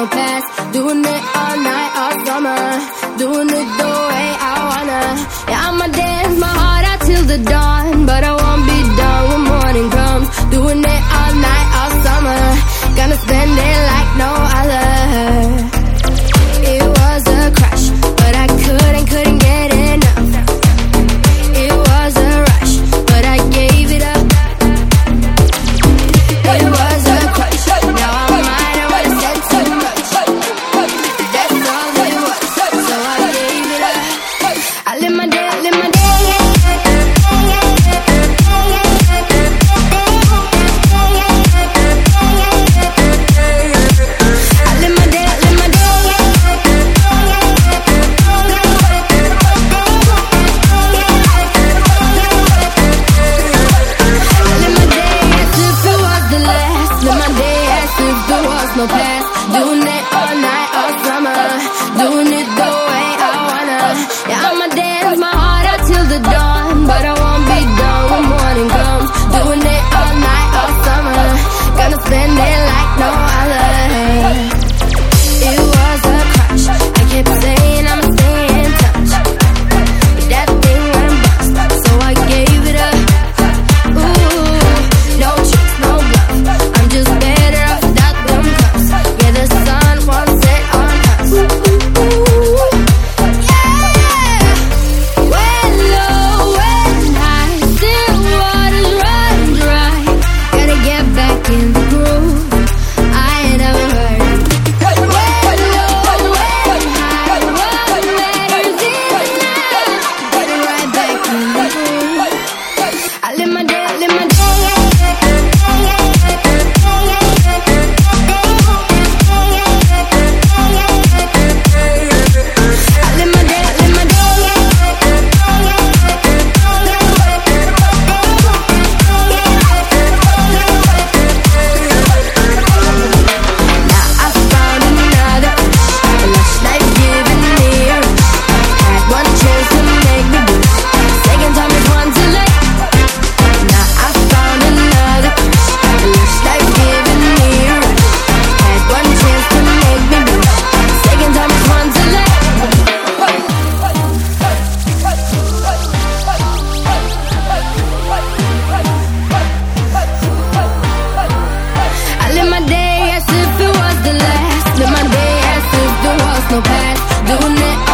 no past. Doing it all night, all summer. Doing it the way I wanna. Yeah, I'ma dance my heart out till the dawn, but I won't be done when morning comes. Doing it all night, all summer. Gonna spend it like no other. It was a crush, but I couldn't get enough. It was a rush, but I gave it up. It was a crush, now I might have wanna said too much. That's all it was, so I gave it up. I live my day. No past, doing it all night, all summer. Doing it the way I wanna. Yeah, I'ma dance my heart out till the dawn, but I won't be done when morning comes. Doing it all night, all summer. Gonna spend it like no other. It was a crush, I kept saying I'ma stay in touch, but that thing went bust, so I gave it up. Ooh, no tricks, no bluff, I'm just better off without them cuffs. Yeah, the sun won't set on us. Yeah, when low, when high, still waters run dry. Gotta get back in the groove, I ain't never heard. When low, when high, what matters is now. Get it right back in the groove. I live my day, live my day. No past, doing it